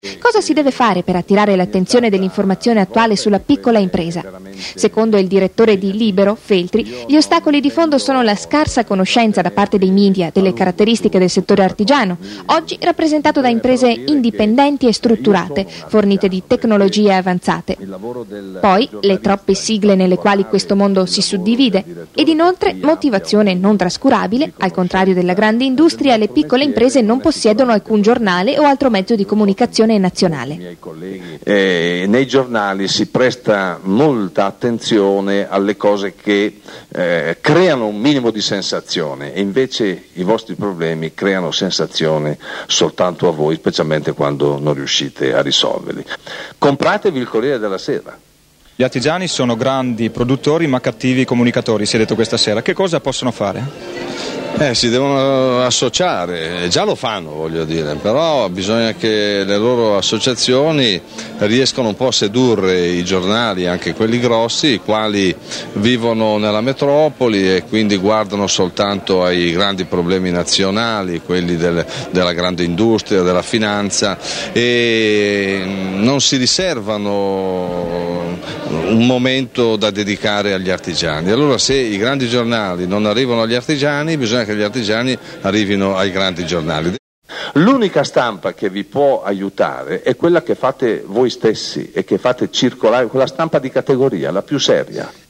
Cosa si deve fare per attirare l'attenzione dell'informazione attuale sulla piccola impresa? Secondo il direttore di Libero, Feltri, gli ostacoli di fondo sono la scarsa conoscenza da parte dei media delle caratteristiche del settore artigiano, oggi rappresentato da imprese indipendenti e strutturate, fornite di tecnologie avanzate. Poi le troppe sigle nelle quali questo mondo si suddivide ed inoltre motivazione non trascurabile, al contrario della grande industria, le piccole imprese non possiedono alcun giornale o altro mezzo di comunicazione nazionale. Nei giornali si presta molta attenzione alle cose che creano un minimo di sensazione e invece i vostri problemi creano sensazione soltanto a voi, specialmente quando non riuscite a risolverli. Compratevi il Corriere della Sera. Gli artigiani sono grandi produttori ma cattivi comunicatori, si è detto questa sera. Che cosa possono fare? Si devono associare, già lo fanno voglio dire, però bisogna che le loro associazioni riescano un po' a sedurre i giornali, anche quelli grossi, i quali vivono nella metropoli e quindi guardano soltanto ai grandi problemi nazionali, quelli della grande industria, della finanza e non si riservano un momento da dedicare agli artigiani. Allora se i grandi giornali non arrivano agli artigiani, bisogna che gli artigiani arrivino ai grandi giornali. L'unica stampa che vi può aiutare è quella che fate voi stessi e che fate circolare, quella stampa di categoria, la più seria.